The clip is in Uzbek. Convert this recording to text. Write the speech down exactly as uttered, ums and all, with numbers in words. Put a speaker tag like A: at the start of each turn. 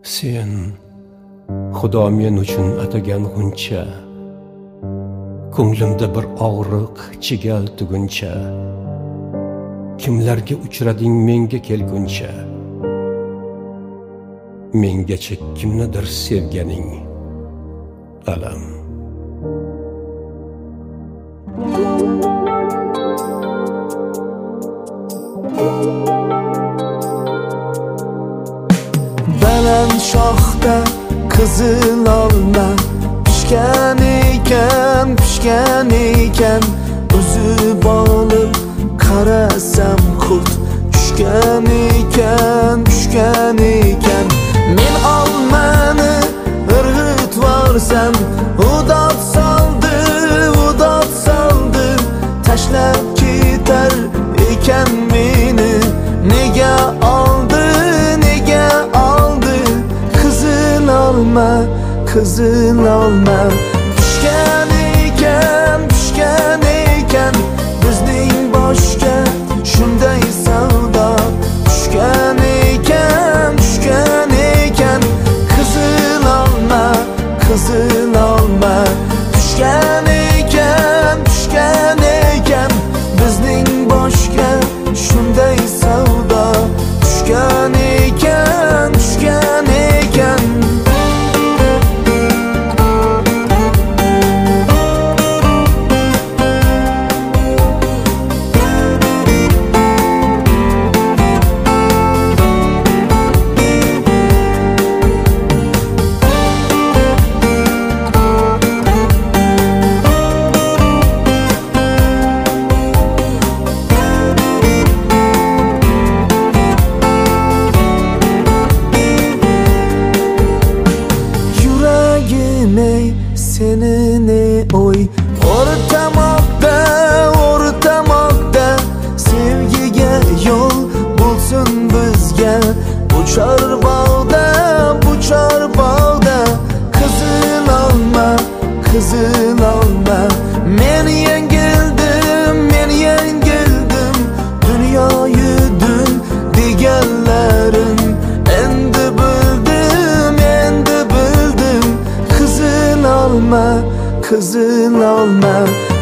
A: Sen Xudo men uchun atagan g'uncha, ko'nglimda bir og'riq chigal tuguncha, kimlarga uchrading menga kelguncha, mengacha kimnidir sevganing alam.
B: Baland shoxda qizil olma pishgan ekan, pishgan ekan, uzib olib qarasam qurt tushgan ekan, tushgan ekan. Men olmani irg'itvorsam, udot soldi, udot soldi, tashlab ketar ekan meni. Nega oldi, nega oldi qizil olma, qizil olma. Tushgan ekan, tushgan ekan, bizning boshga shunday savdo. Tushgan ekan, tushgan ekan, qizil olma, qizil olma. Tushgan ekan, tushgan ekan, bizning boshga shunday savdo. Tushgan ekan, tushgan ekan. Seni ne oy o'rtamoqda, o'rtamoqda, sevgiga yo'l bo'lsin bizga. Bu chorbog'da, bu chorbog'da, qizil olma, qizil olma. Men yengildim, men yengildim, dunyoyu dun deganlarim. Endi bildim, endi bildim, qizil olma, qizil olma.